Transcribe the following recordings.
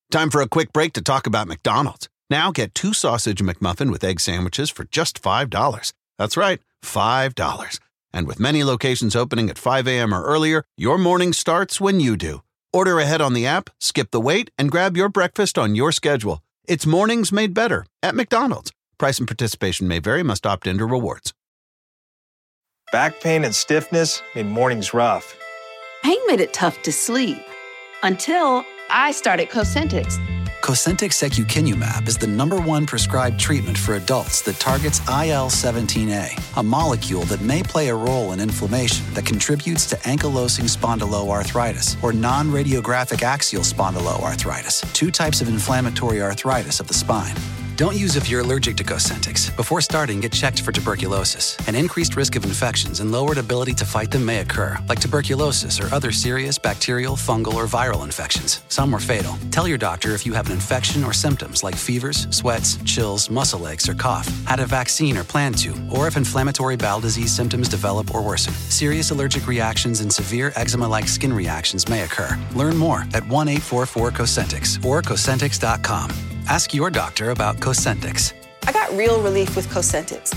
Time for a quick break to talk about McDonald's. Now get 2 sausage McMuffin with egg sandwiches for just $5. That's right, $5. And with many locations opening at 5 a.m. or earlier, your morning starts when you do. Order ahead on the app, skip the wait, and grab your breakfast on your schedule. It's mornings made better at McDonald's. Price and participation may vary. Must opt into rewards. Back pain and stiffness made mornings rough. Pain made it tough to sleep. Until I started Cosentyx. Cosentyx secukinumab is the #1 prescribed treatment for adults that targets IL-17A, a molecule that may play a role in inflammation that contributes to ankylosing spondyloarthritis or non-radiographic axial spondyloarthritis, 2 types of inflammatory arthritis of the spine. Don't use if you're allergic to Cosentyx. Before starting, get checked for tuberculosis. An increased risk of infections and lowered ability to fight them may occur, like tuberculosis or other serious bacterial, fungal, or viral infections. Some were fatal. Tell your doctor if you have an infection or symptoms like fevers, sweats, chills, muscle aches, or cough, had a vaccine or plan to, or if inflammatory bowel disease symptoms develop or worsen. Serious allergic reactions and severe eczema-like skin reactions may occur. Learn more at 1-844-COSENTYX or Cosentyx.com. Ask your doctor about Cosentyx. I got real relief with Cosentyx.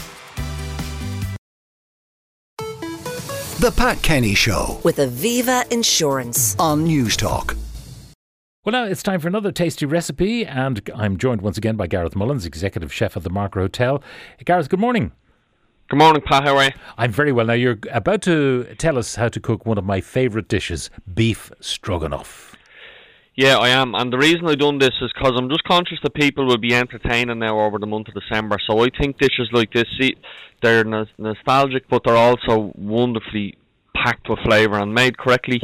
The Pat Kenny Show with Aviva Insurance on News Talk. Well, now it's time for another tasty recipe, and I'm joined once again by Gareth Mullins, Executive Chef at the Marker Hotel. Gareth, good morning. Good morning, Pat. How are you? I'm very well. Now, you're about to tell us how to cook one of my favourite dishes, beef stroganoff. Yeah, I am. And the reason I've done this is because I'm just conscious that people will be entertaining now over the month of December. So I think dishes like this, see, they're nostalgic, but they're also wonderfully packed with flavour and made correctly.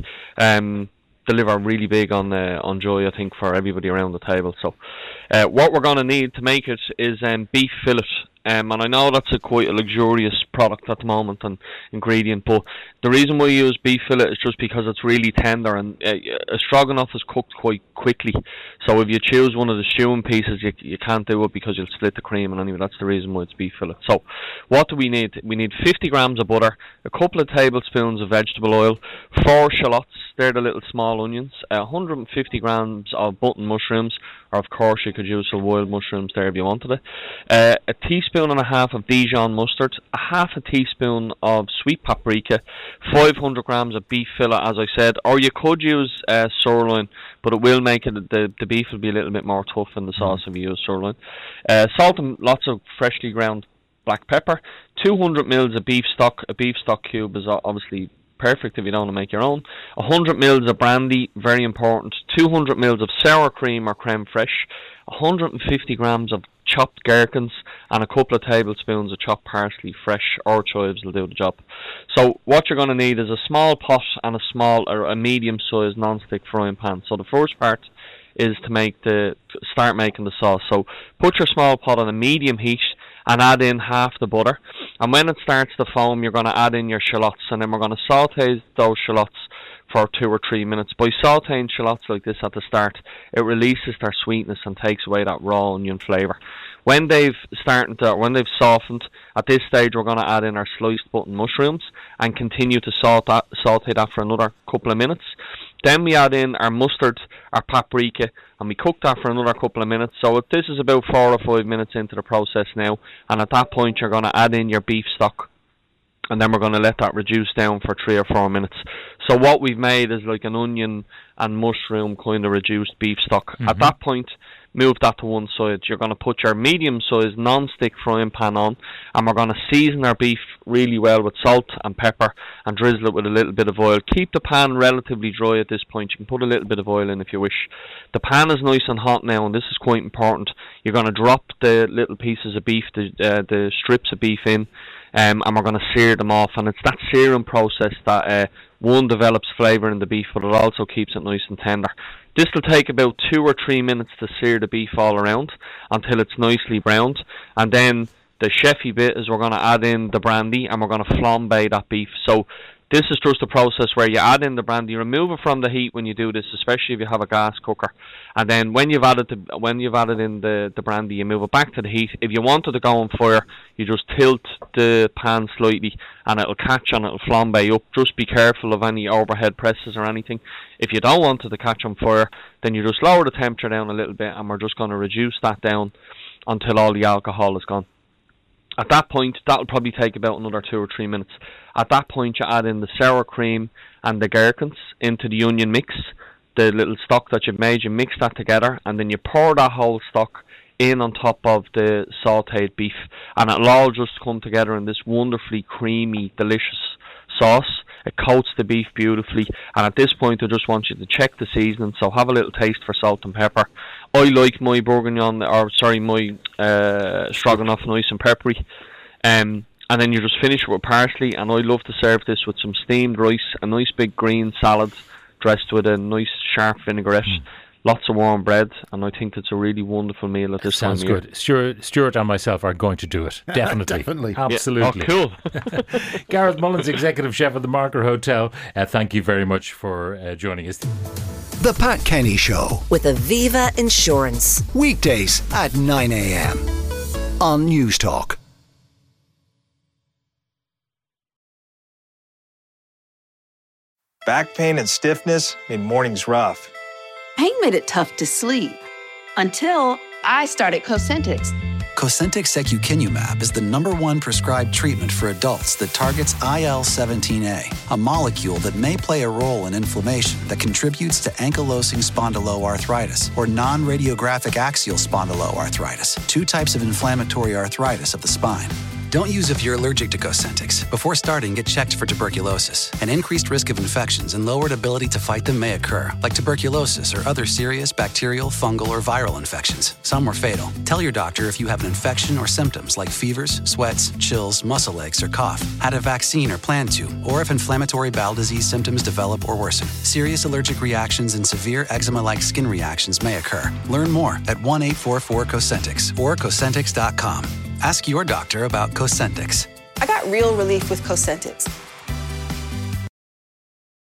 Deliver really big on joy, I think, for everybody around the table. So what we're going to need to make it is beef fillet. And I know that's quite a luxurious product at the moment and ingredient, but the reason why we use beef fillet is just because it's really tender, and a stroganoff is cooked quite quickly. So if you choose one of the stewing pieces, you can't do it because you'll split the cream, and anyway, that's the reason why it's beef fillet. So what do we need? We need 50 grams of butter, a couple of tablespoons of vegetable oil, 4 shallots, they're the little small onions, 150 grams of button mushrooms, or of course you could use some wild mushrooms there if you wanted it, a teaspoon and a half of Dijon mustard, a half a teaspoon of sweet paprika, 500 grams of beef fillet, as I said, or you could use sirloin, but it will make it, the beef will be a little bit more tough in the sauce if you use sirloin. Salt and lots of freshly ground black pepper, 200 mils of beef stock. A beef stock cube is obviously perfect if you don't want to make your own. 100 mils of brandy, very important. 200 mils of sour cream or creme fraiche. 150 grams of chopped gherkins, and a couple of tablespoons of chopped parsley, fresh or chives will do the job. So what you're going to need is a small pot and a medium-sized non-stick frying pan. So the first part is to start making the sauce. So put your small pot on a medium heat and add in half the butter. And when it starts to foam, you're going to add in your shallots, and then we're going to saute those shallots for 2 or 3 minutes. By sauteing shallots like this at the start, it releases their sweetness and takes away that raw onion flavour. When they've softened, at this stage we're going to add in our sliced button mushrooms and continue to saute that for another couple of minutes. Then we add in our mustard, our paprika, and we cook that for another couple of minutes. So this is about 4 or 5 minutes into the process now, and at that point you're going to add in your beef stock, and then we're going to let that reduce down for 3 or 4 minutes. So what we've made is like an onion and mushroom kind of reduced beef stock. Mm-hmm. At that point, move that to one side. You're going to put your medium-sized non-stick frying pan on, and we're going to season our beef really well with salt and pepper and drizzle it with a little bit of oil. Keep the pan relatively dry at this point. You can put a little bit of oil in if you wish. The pan is nice and hot now, and this is quite important. You're going to drop the little pieces of beef, the strips of beef in, and we're going to sear them off. And it's that searing process that one develops flavour in the beef, but it also keeps it nice and tender. This will take about 2 or 3 minutes to sear the beef all around until it's nicely browned, and then the chefy bit is we're going to add in the brandy and we're going to flambe that beef. So This is just a process where you add in the brandy, you remove it from the heat when you do this, especially if you have a gas cooker. And then when you've added in the brandy, you move it back to the heat. If you want it to go on fire, you just tilt the pan slightly and it'll catch on, it'll flambe up. Just be careful of any overhead presses or anything. If you don't want it to catch on fire, then you just lower the temperature down a little bit, and we're just going to reduce that down until all the alcohol is gone. At that point, that'll probably take about another 2 or 3 minutes. At that point, you add in the sour cream and the gherkins into the onion mix, the little stock that you've made. You mix that together, and then you pour that whole stock in on top of the sautéed beef, and it'll all just come together in this wonderfully creamy, delicious sauce. It coats the beef beautifully, and at this point I just want you to check the seasoning, so have a little taste for salt and pepper. I like my my stroganoff nice and peppery, and then you just finish it with parsley, and I love to serve this with some steamed rice, a nice big green salad dressed with a nice sharp vinaigrette, lots of warm bread, and I think it's a really wonderful meal at this time of year. Sounds good. Stuart and myself are going to do it. Definitely. Definitely. Absolutely. Yeah. Oh, cool. Gareth Mullins, Executive Chef at the Marker Hotel. Thank you very much for joining us. The Pat Kenny Show. With Aviva Insurance. Weekdays at 9 a.m. on News Talk. Back pain and stiffness made mornings rough. Pain made it tough to sleep until I started Cosentyx. Cosentyx secukinumab is the #1 prescribed treatment for adults that targets IL-17A, a molecule that may play a role in inflammation that contributes to ankylosing spondyloarthritis or non-radiographic axial spondyloarthritis, 2 types of inflammatory arthritis of the spine. Don't use if you're allergic to Cosentyx. Before starting, get checked for tuberculosis. An increased risk of infections and lowered ability to fight them may occur, like tuberculosis or other serious bacterial, fungal, or viral infections. Some are fatal. Tell your doctor if you have an infection or symptoms like fevers, sweats, chills, muscle aches, or cough, had a vaccine or plan to, or if inflammatory bowel disease symptoms develop or worsen. Serious allergic reactions and severe eczema-like skin reactions may occur. Learn more at 1-844-COSENTYX or Cosentyx.com. Ask your doctor about Cosentyx. I got real relief with Cosentyx.